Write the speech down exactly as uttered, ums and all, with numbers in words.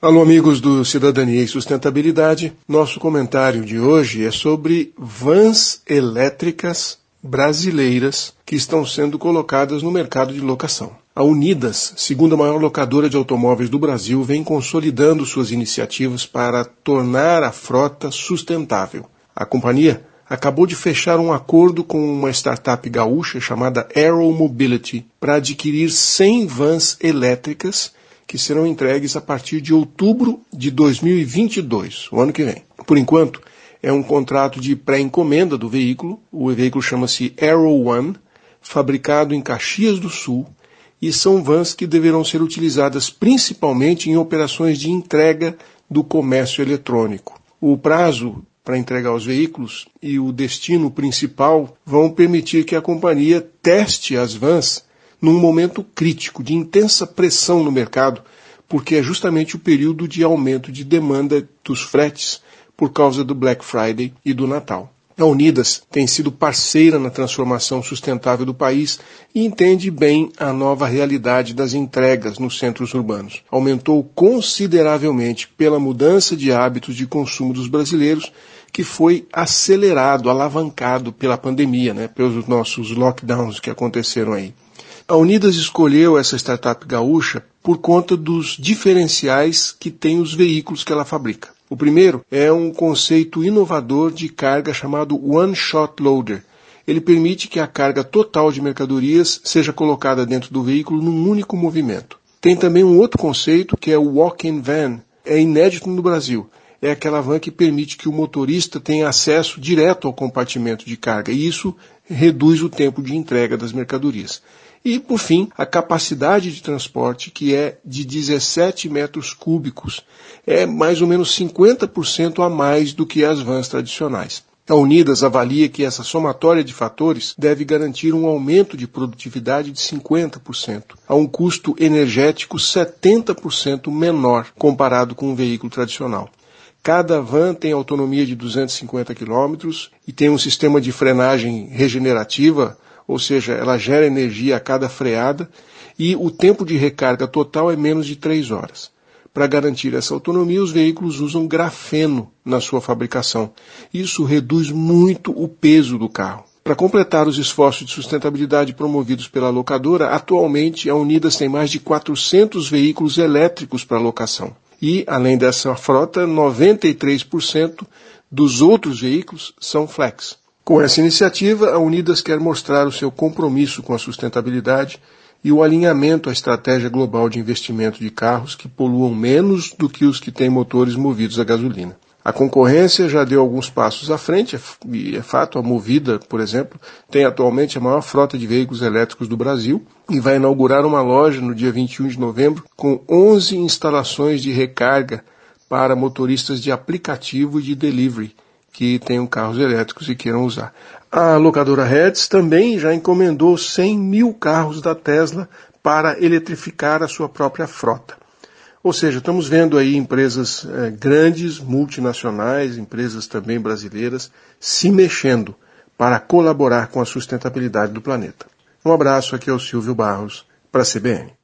Alô, amigos do Cidadania e Sustentabilidade. Nosso comentário de hoje é sobre vans elétricas brasileiras que estão sendo colocadas no mercado de locação. A Unidas, segunda maior locadora de automóveis do Brasil, vem consolidando suas iniciativas para tornar a frota sustentável. A companhia acabou de fechar um acordo com uma startup gaúcha chamada Aero Mobility para adquirir cem vans elétricas que serão entregues a partir de outubro de dois mil e vinte e dois, o ano que vem. Por enquanto, é um contrato de pré-encomenda do veículo. O veículo chama-se Aero One, fabricado em Caxias do Sul, e são vans que deverão ser utilizadas principalmente em operações de entrega do comércio eletrônico. O prazo para entregar os veículos e o destino principal vão permitir que a companhia teste as vans num momento crítico de intensa pressão no mercado, porque é justamente o período de aumento de demanda dos fretes por causa do Black Friday e do Natal. A Unidas tem sido parceira na transformação sustentável do país e entende bem a nova realidade das entregas nos centros urbanos. Aumentou consideravelmente pela mudança de hábitos de consumo dos brasileiros, que foi acelerado, alavancado pela pandemia, né, pelos nossos lockdowns que aconteceram aí. A Unidas escolheu essa startup gaúcha por conta dos diferenciais que tem os veículos que ela fabrica. O primeiro é um conceito inovador de carga chamado One Shot Loader. Ele permite que a carga total de mercadorias seja colocada dentro do veículo num único movimento. Tem também um outro conceito que é o Walk-in Van. É inédito no Brasil. É aquela van que permite que o motorista tenha acesso direto ao compartimento de carga, e isso reduz o tempo de entrega das mercadorias. E, por fim, a capacidade de transporte, que é de dezessete metros cúbicos, é mais ou menos cinquenta por cento a mais do que as vans tradicionais. A Unidas avalia que essa somatória de fatores deve garantir um aumento de produtividade de cinquenta por cento, a um custo energético setenta por cento menor comparado com um veículo tradicional. Cada van tem autonomia de duzentos e cinquenta quilômetros e tem um sistema de frenagem regenerativa, ou seja, ela gera energia a cada freada, e o tempo de recarga total é menos de três horas. Para garantir essa autonomia, os veículos usam grafeno na sua fabricação. Isso reduz muito o peso do carro. Para completar os esforços de sustentabilidade promovidos pela locadora, atualmente a Unidas tem mais de quatrocentos veículos elétricos para locação. E, além dessa frota, noventa e três por cento dos outros veículos são flex. Com essa iniciativa, a Unidas quer mostrar o seu compromisso com a sustentabilidade e o alinhamento à estratégia global de investimento de carros que poluam menos do que os que têm motores movidos a gasolina. A concorrência já deu alguns passos à frente, e é fato, a Movida, por exemplo, tem atualmente a maior frota de veículos elétricos do Brasil e vai inaugurar uma loja no dia vinte e um de novembro com onze instalações de recarga para motoristas de aplicativo e de delivery que tenham carros elétricos e queiram usar. A locadora Hertz também já encomendou cem mil carros da Tesla para eletrificar a sua própria frota. Ou seja, estamos vendo aí empresas eh, grandes, multinacionais, empresas também brasileiras, se mexendo para colaborar com a sustentabilidade do planeta. Um abraço, aqui é o Silvio Barros, para a C B N.